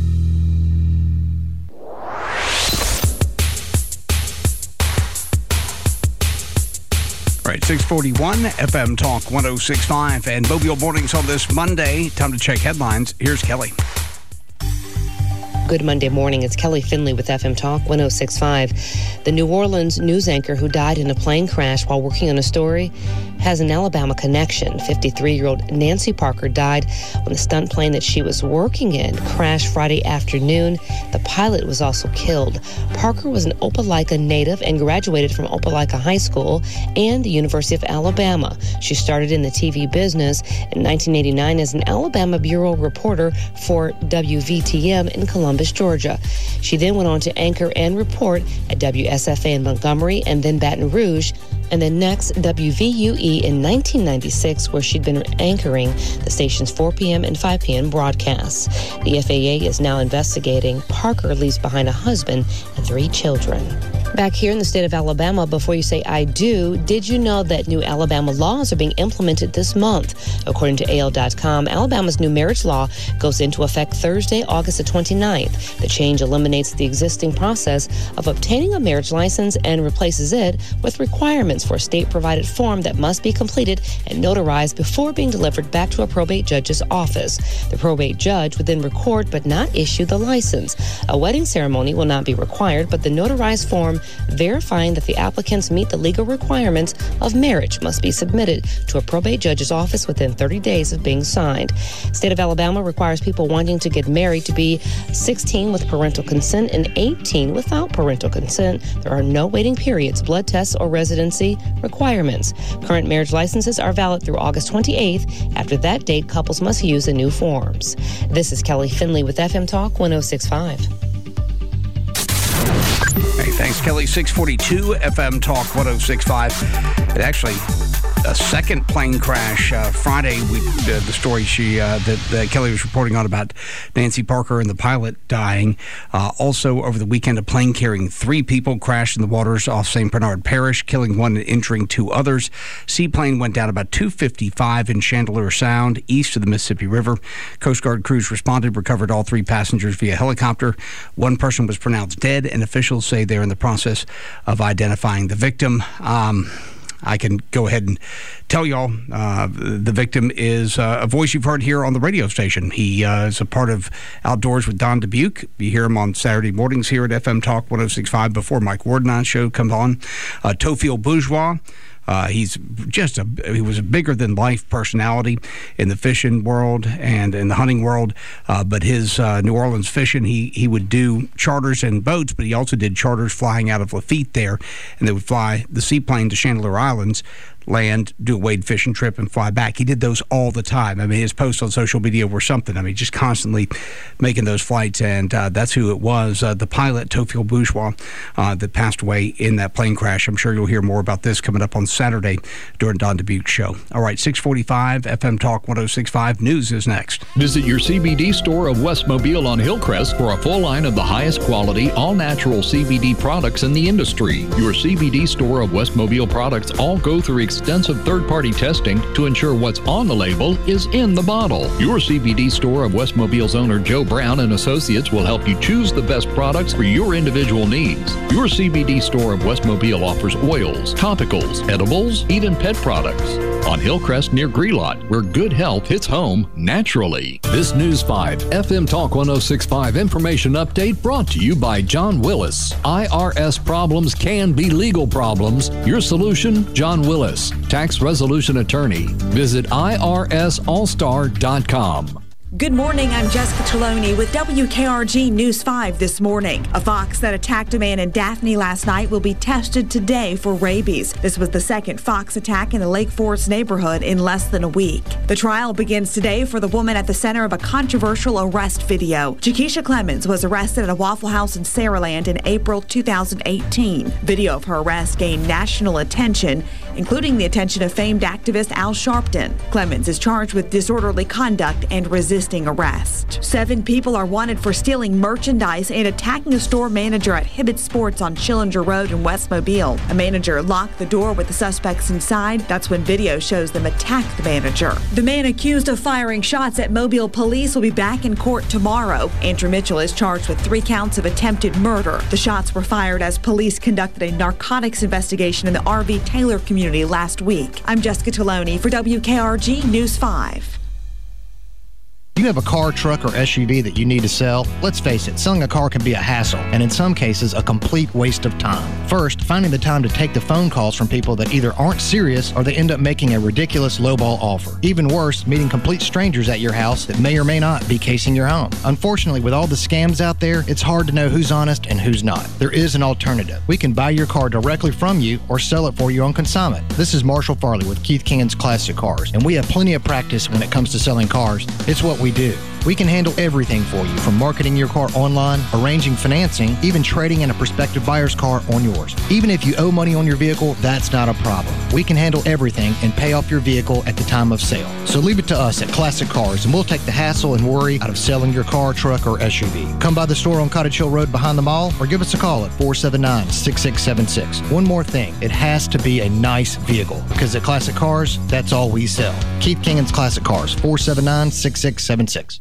All right, 641 FM Talk 106.5 and Mobile Mornings on this Monday. Time to check headlines. Here's Kelly. Good Monday morning. It's Kelly Finley with FM Talk 106.5. The New Orleans news anchor who died in a plane crash while working on a story has an Alabama connection. 53-year-old Nancy Parker died when the stunt plane that she was working in crashed Friday afternoon. The pilot was also killed. Parker was an Opelika native and graduated from Opelika High School and the University of Alabama. She started in the TV business in 1989 as an Alabama Bureau reporter for WVTM in Columbus, Georgia. She then went on to anchor and report at WSFA in Montgomery and then Baton Rouge, and then next WVUE in 1996, where she'd been anchoring the station's 4 p.m. and 5 p.m. broadcasts. The FAA is now investigating. Parker leaves behind a husband and 3 children. Back here in the state of Alabama, before you say I do, did you know that new Alabama laws are being implemented this month? According to AL.com, Alabama's new marriage law goes into effect Thursday, August the 29th. The change eliminates the existing process of obtaining a marriage license and replaces it with requirements for a state-provided form that must be completed and notarized before being delivered back to a probate judge's office. The probate judge would then record but not issue the license. A wedding ceremony will not be required, but the notarized form verifying that the applicants meet the legal requirements of marriage must be submitted to a probate judge's office within 30 days of being signed. State of Alabama requires people wanting to get married to be 16 with parental consent and 18 without parental consent. There are no waiting periods, blood tests, or residency requirements. Current marriage licenses are valid through August 28th. After that date, couples must use the new forms. This is Kelly Finley with FM Talk 106.5. Hey, thanks, Kelly. 642 FM Talk 106.5. It actually, a second plane crash Friday. The story that Kelly was reporting on about Nancy Parker and the pilot dying. Also, over the weekend, a plane carrying 3 people crashed in the waters off St. Bernard Parish, killing 1 and injuring 2 others. Seaplane went down about 2:55 in Chandler Sound, east of the Mississippi River. Coast Guard crews responded, recovered all 3 passengers via helicopter. 1 person was pronounced dead, and officials say they're in the process of identifying the victim. I can go ahead and tell y'all the victim is a voice you've heard here on the radio station. He is a part of Outdoors with Don Dubuque. You hear him on Saturday mornings here at FM Talk 106.5 before Mike Ward and I's show comes on. Tofil Bourgeois. He was a bigger than life personality in the fishing world and in the hunting world. But his New Orleans fishing, he would do charters and boats, but he also did charters flying out of Lafitte there, and they would fly the seaplane to Chandler Islands, land, do a wade fishing trip, and fly back. He did those all the time. I mean, his posts on social media were something. I mean, just constantly making those flights, and that's who it was, the pilot, Tofil Bourgeois, that passed away in that plane crash. I'm sure you'll hear more about this coming up on Saturday during Don Dubuque's show. All right, 645 FM Talk 106.5. News is next. Visit your CBD store of West Mobile on Hillcrest for a full line of the highest quality, all-natural CBD products in the industry. Your CBD store of West Mobile products all go through extensive third-party testing to ensure what's on the label is in the bottle. Your CBD store of Westmobile's owner Joe Brown and Associates will help you choose the best products for your individual needs. Your CBD store of Westmobile offers oils, topicals, edibles, even pet products. On Hillcrest near Grelot, where good health hits home naturally. This News 5 FM Talk 106.5 information update brought to you by John Willis. IRS problems can be legal problems. Your solution, John Willis, tax resolution attorney. Visit IRSAllstar.com. Good morning, I'm Jessica Trelawney with WKRG News 5 this morning. A fox that attacked a man in Daphne last night will be tested today for rabies. This was the second fox attack in the Lake Forest neighborhood in less than a week. The trial begins today for the woman at the center of a controversial arrest video. Jakisha Clemens was arrested at a Waffle House in Saraland in April 2018. Video of her arrest gained national attention, including the attention of famed activist Al Sharpton. Clemens is charged with disorderly conduct and resisting arrest. 7 people are wanted for stealing merchandise and attacking a store manager at Hibbett Sports on Schillinger Road in Westmobile. A manager locked the door with the suspects inside. That's when video shows them attack the manager. The man accused of firing shots at Mobile police will be back in court tomorrow. Andrew Mitchell is charged with 3 counts of attempted murder. The shots were fired as police conducted a narcotics investigation in the RV Taylor community last week. I'm Jessica Trelawney for WKRG News 5. You have a car, truck, or SUV that you need to sell? Let's face it, selling a car can be a hassle, and in some cases, a complete waste of time. First, finding the time to take the phone calls from people that either aren't serious or they end up making a ridiculous lowball offer. Even worse, meeting complete strangers at your house that may or may not be casing your home. Unfortunately, with all the scams out there, it's hard to know who's honest and who's not. There is an alternative. We can buy your car directly from you or sell it for you on consignment. This is Marshall Farley with Keith King's Classic Cars, and we have plenty of practice when it comes to selling cars. It's what we do. We can handle everything for you, from marketing your car online, arranging financing, even trading in a prospective buyer's car on yours. Even if you owe money on your vehicle, that's not a problem. We can handle everything and pay off your vehicle at the time of sale. So leave it to us at Classic Cars, and we'll take the hassle and worry out of selling your car, truck, or SUV. Come by the store on Cottage Hill Road behind the mall, or give us a call at 479-6676. One more thing, it has to be a nice vehicle, because at Classic Cars, that's all we sell. Keith King's Classic Cars, 479-6676.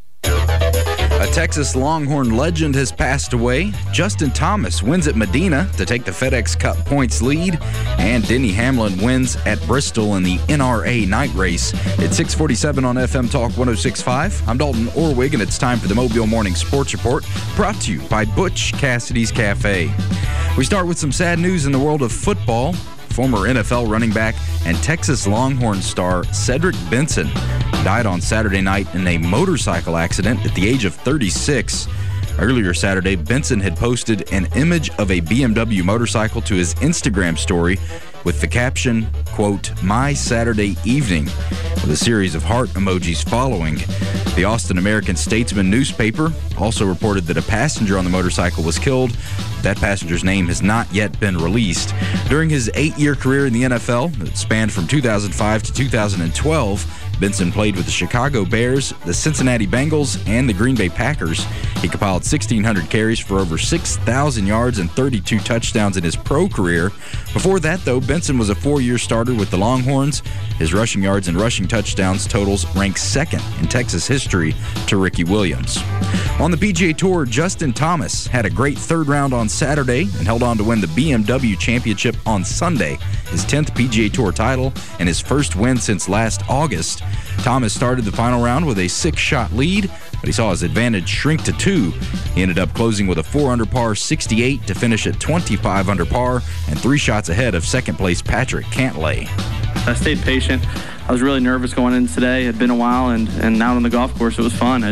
A Texas Longhorn legend has passed away. Justin Thomas wins at Medina to take the FedEx Cup points lead, and Denny Hamlin wins at Bristol in the NRA night race. It's 6:47 on FM Talk 106.5. I'm Dalton Orwig, and it's time for the Mobile Morning Sports Report, brought to you by Butch Cassidy's Cafe. We start with some sad news in the world of football. Former NFL running back and Texas Longhorn star Cedric Benson died on Saturday night in a motorcycle accident at the age of 36. Earlier Saturday, Benson had posted an image of a BMW motorcycle to his Instagram story with the caption, quote, "My Saturday evening," with a series of heart emojis following. The Austin American-Statesman newspaper also reported that a passenger on the motorcycle was killed. That passenger's name has not yet been released. During his 8-year career in the NFL, that spanned from 2005 to 2012, Benson played with the Chicago Bears, the Cincinnati Bengals, and the Green Bay Packers. He compiled 1,600 carries for over 6,000 yards and 32 touchdowns in his pro career. Before that, though, Benson was a 4-year starter with the Longhorns. His rushing yards and rushing touchdowns totals rank second in Texas history to Ricky Williams. On the PGA Tour, Justin Thomas had a great third round on Saturday and held on to win the BMW Championship on Sunday, his 10th PGA Tour title and his first win since last August. Thomas started the final round with a 6-shot lead, but he saw his advantage shrink to 2. He ended up closing with a 4-under par 68 to finish at 25 under par and 3 shots ahead of second-place Patrick Cantlay. I stayed patient. I was really nervous going in today. It had been a while, and out on the golf course, it was fun.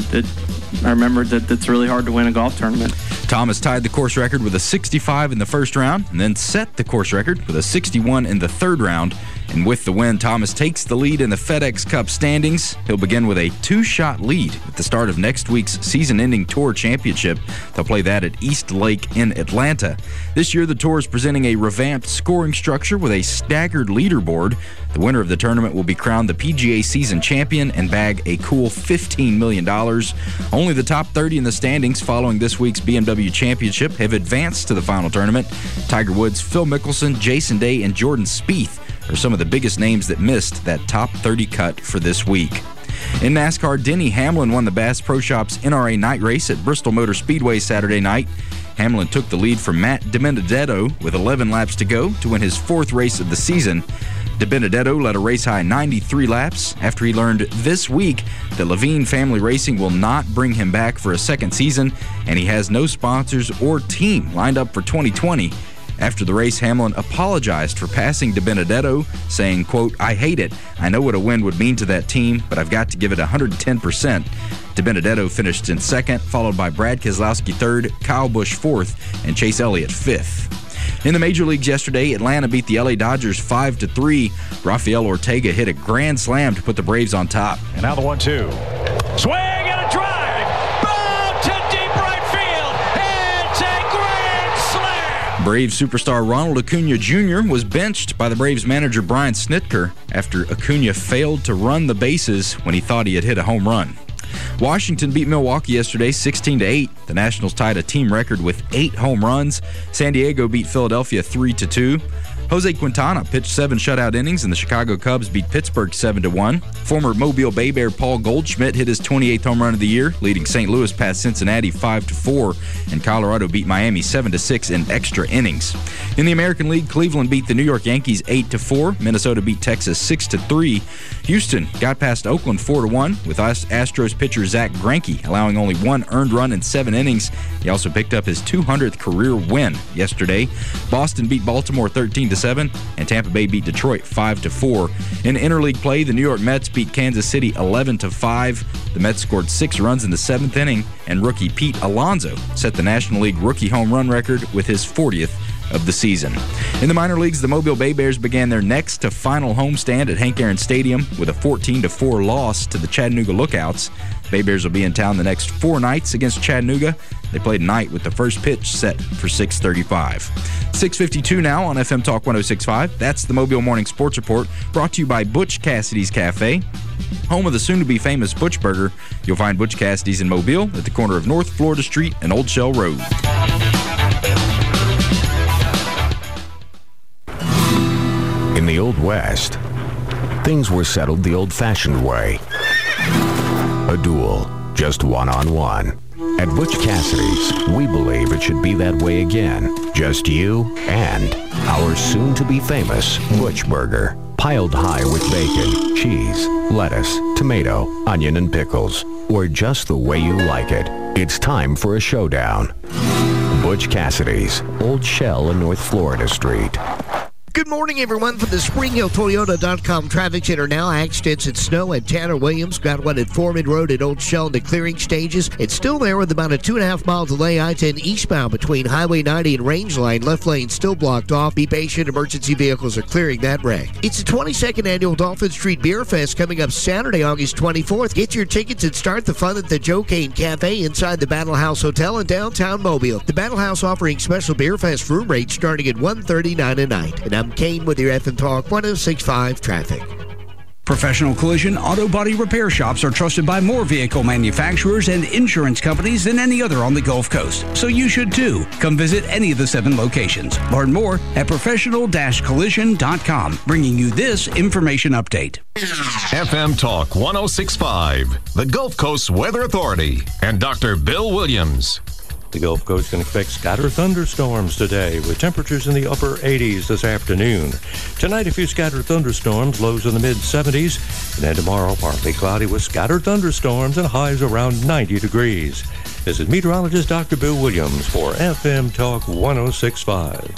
I remembered that it's really hard to win a golf tournament. Thomas tied the course record with a 65 in the first round and then set the course record with a 61 in the third round. And with the win, Thomas takes the lead in the FedEx Cup standings. He'll begin with a 2-shot lead at the start of next week's season-ending Tour Championship. They'll play that at East Lake in Atlanta. This year, the Tour is presenting a revamped scoring structure with a staggered leaderboard. The winner of the tournament will be crowned the PGA season champion and bag a cool $15 million. Only the top 30 in the standings following this week's BMW Championship have advanced to the final tournament. Tiger Woods, Phil Mickelson, Jason Day, and Jordan Spieth are some of the biggest names that missed that top 30 cut for this week. In NASCAR, Denny Hamlin won the Bass Pro Shops NRA night race at Bristol Motor Speedway Saturday night. Hamlin took the lead from Matt DiBenedetto with 11 laps to go to win his 4th race of the season. DiBenedetto led a race-high 93 laps after he learned this week that Levine Family Racing will not bring him back for a second season, and he has no sponsors or team lined up for 2020. After the race, Hamlin apologized for passing DiBenedetto, saying, quote, "I hate it. I know what a win would mean to that team, but I've got to give it 110%. DiBenedetto finished in 2nd, followed by Brad Keselowski 3rd, Kyle Busch 4th, and Chase Elliott 5th. In the major leagues yesterday, Atlanta beat the LA Dodgers 5-3. Rafael Ortega hit a grand slam to put the Braves on top. And now the 1-2. Swing and a drive! Boom to deep right field! It's a grand slam! Braves superstar Ronald Acuna Jr. was benched by the Braves manager Brian Snitker after Acuna failed to run the bases when he thought he had hit a home run. Washington beat Milwaukee yesterday 16-8. The Nationals tied a team record with 8 home runs. San Diego beat Philadelphia 3-2. Jose Quintana pitched 7 shutout innings, and the Chicago Cubs beat Pittsburgh 7-1. Former Mobile Bay Bear Paul Goldschmidt hit his 28th home run of the year, leading St. Louis past Cincinnati 5-4, and Colorado beat Miami 7-6 in extra innings. In the American League, Cleveland beat the New York Yankees 8-4. Minnesota beat Texas 6-3. Houston got past Oakland 4-1, with Astros pitcher Zach Greinke allowing only 1 earned run in 7 innings. He also picked up his 200th career win yesterday. Boston beat Baltimore 13-7, and Tampa Bay beat Detroit 5-4. In interleague play, the New York Mets beat Kansas City 11-5. The Mets scored 6 runs in the 7th inning, and rookie Pete Alonso set the National League rookie home run record with his 40th of the season. In the minor leagues, the Mobile Bay Bears began their next to final homestand at Hank Aaron Stadium with a 14-4 loss to the Chattanooga Lookouts. Bay Bears will be in town the next 4 nights against Chattanooga. They played tonight with the first pitch set for 6:35. 6:52 now on FM Talk 106.5. That's the Mobile Morning Sports Report, brought to you by Butch Cassidy's Cafe, home of the soon-to-be famous Butch Burger. You'll find Butch Cassidy's in Mobile at the corner of North Florida Street and Old Shell Road. In the Old West, things were settled the old-fashioned way. A duel, just one-on-one. At Butch Cassidy's, we believe it should be that way again. Just you and our soon-to-be famous Butch Burger. Piled high with bacon, cheese, lettuce, tomato, onion, and pickles. Or just the way you like it. It's time for a showdown. Butch Cassidy's, Old Shell and North Florida Street. Good morning, everyone, from the SpringHillToyota.com traffic center now. Accidents and snow at Tanner Williams. Got one at Foreman Road at Old Shell in the clearing stages. It's still there with about a 2.5-mile delay. I-10 eastbound between Highway 90 and Range Line. Left lane still blocked off. Be patient. Emergency vehicles are clearing that wreck. It's the 22nd annual Dolphin Street Beer Fest coming up Saturday, August 24th. Get your tickets and start the fun at the Joe Kane Cafe inside the Battle House Hotel in downtown Mobile. The Battle House offering special Beer Fest room rates starting at $139 a night. And I'm Kane with your FM Talk 106.5 traffic. Professional collision auto body repair shops are trusted by more vehicle manufacturers and insurance companies than any other on the Gulf Coast. So you should too. Come visit any of the 7 locations. Learn more at professional-collision.com, bringing you this information update. FM Talk 106.5, the Gulf Coast Weather Authority, and Dr. Bill Williams. The Gulf Coast can expect scattered thunderstorms today with temperatures in the upper 80s this afternoon. Tonight, a few scattered thunderstorms, lows in the mid-70s. And then tomorrow, partly cloudy with scattered thunderstorms and highs around 90 degrees. This is meteorologist Dr. Bill Williams for FM Talk 106.5.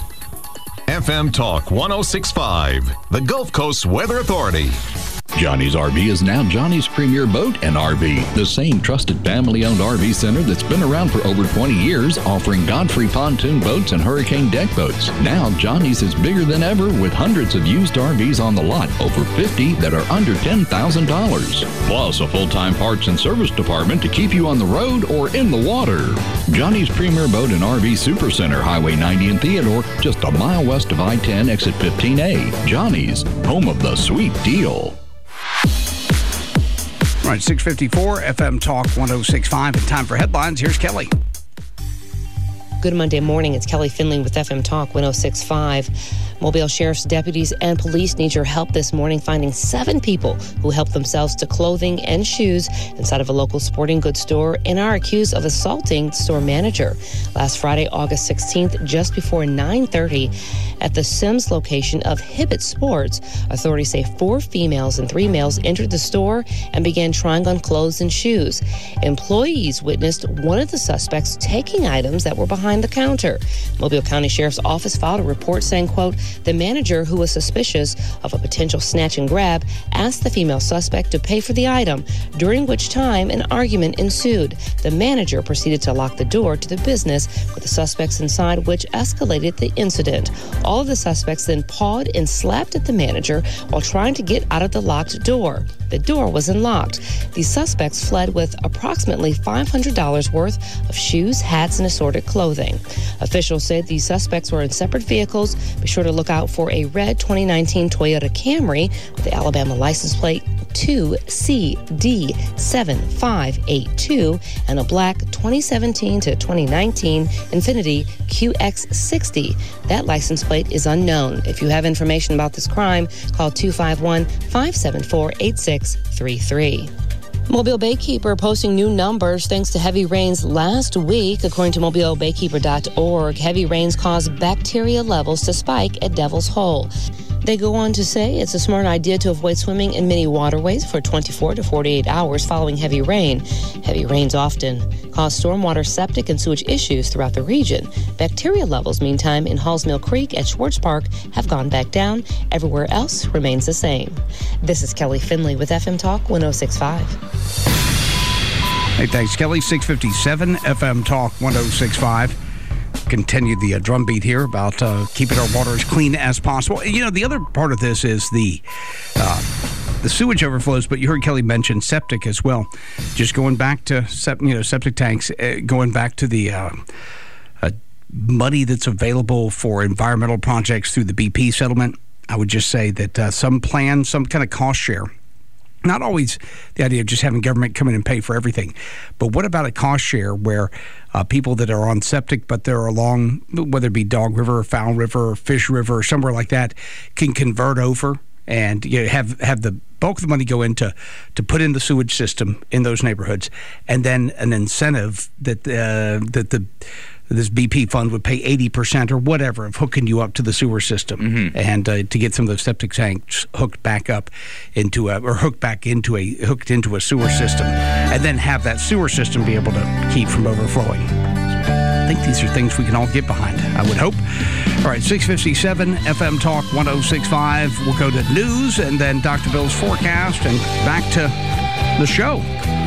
FM Talk 106.5, the Gulf Coast Weather Authority. Johnny's RV is now Johnny's Premier Boat and RV, the same trusted family-owned RV center that's been around for over 20 years, offering Godfrey pontoon boats and hurricane deck boats. Now, Johnny's is bigger than ever with hundreds of used RVs on the lot, over 50 that are under $10,000. Plus, a full-time parts and service department to keep you on the road or in the water. Johnny's Premier Boat and RV Supercenter, Highway 90 in Theodore, just a mile west of I-10, exit 15A. Johnny's, home of the sweet deal. All right, 6:54, FM Talk 106.5, and time for headlines. Here's Kelly. Good Monday morning. It's Kelly Finley with FM Talk 106.5. Mobile Sheriff's deputies and police need your help this morning finding 7 people who helped themselves to clothing and shoes inside of a local sporting goods store and are accused of assaulting the store manager. Last Friday, August 16th, just before 9:30, at the Sims location of Hibbett Sports, authorities say 4 females and 3 males entered the store and began trying on clothes and shoes. Employees witnessed one of the suspects taking items that were behind the counter. Mobile County Sheriff's Office filed a report saying, quote, the manager, who was suspicious of a potential snatch and grab, asked the female suspect to pay for the item, during which time an argument ensued. The manager proceeded to lock the door to the business with the suspects inside, which escalated the incident. All of the suspects then pawed and slapped at the manager while trying to get out of the locked door. The door was unlocked. The suspects fled with approximately $500 worth of shoes, hats, and assorted clothing. Officials said the suspects were in separate vehicles. Be sure to look out for a red 2019 Toyota Camry with the Alabama license plate 2CD7582 and a black 2017 to 2019 Infiniti QX60. That license plate is unknown. If you have information about this crime, call 251-574-8633. Mobile Baykeeper posting new numbers thanks to heavy rains last week. According to mobilebaykeeper.org, heavy rains caused bacteria levels to spike at Devil's Hole. They go on to say it's a smart idea to avoid swimming in many waterways for 24 to 48 hours following heavy rain. Heavy rains often cause stormwater, septic, and sewage issues throughout the region. Bacteria levels, meantime, in Halls Mill Creek at Schwartz Park have gone back down. Everywhere else remains the same. This is Kelly Finley with FM Talk 106.5. Hey, thanks, Kelly. 657 FM Talk 106.5. Continue the drumbeat here about keeping our water as clean as possible. You know, the other part of this is the sewage overflows, but you heard Kelly mention septic as well. Just going back to septic tanks, going back to the money that's available for environmental projects through the BP settlement. I would just say that some kind of cost share. Not always the idea of just having government come in and pay for everything, but what about a cost share where people that are on septic but they're along, whether it be Dog River or Fowl River or Fish River or somewhere like that, can convert over and have the bulk of the money go into to put in the sewage system in those neighborhoods, and then an incentive that this BP fund would pay 80% or whatever of hooking you up to the sewer system, and to get some of those septic tanks hooked into a sewer system, and then have that sewer system be able to keep from overflowing. I think these are things we can all get behind, I would hope. All right, 657 FM Talk 106.5. We'll go to news and then Dr. Bill's forecast and back to the show.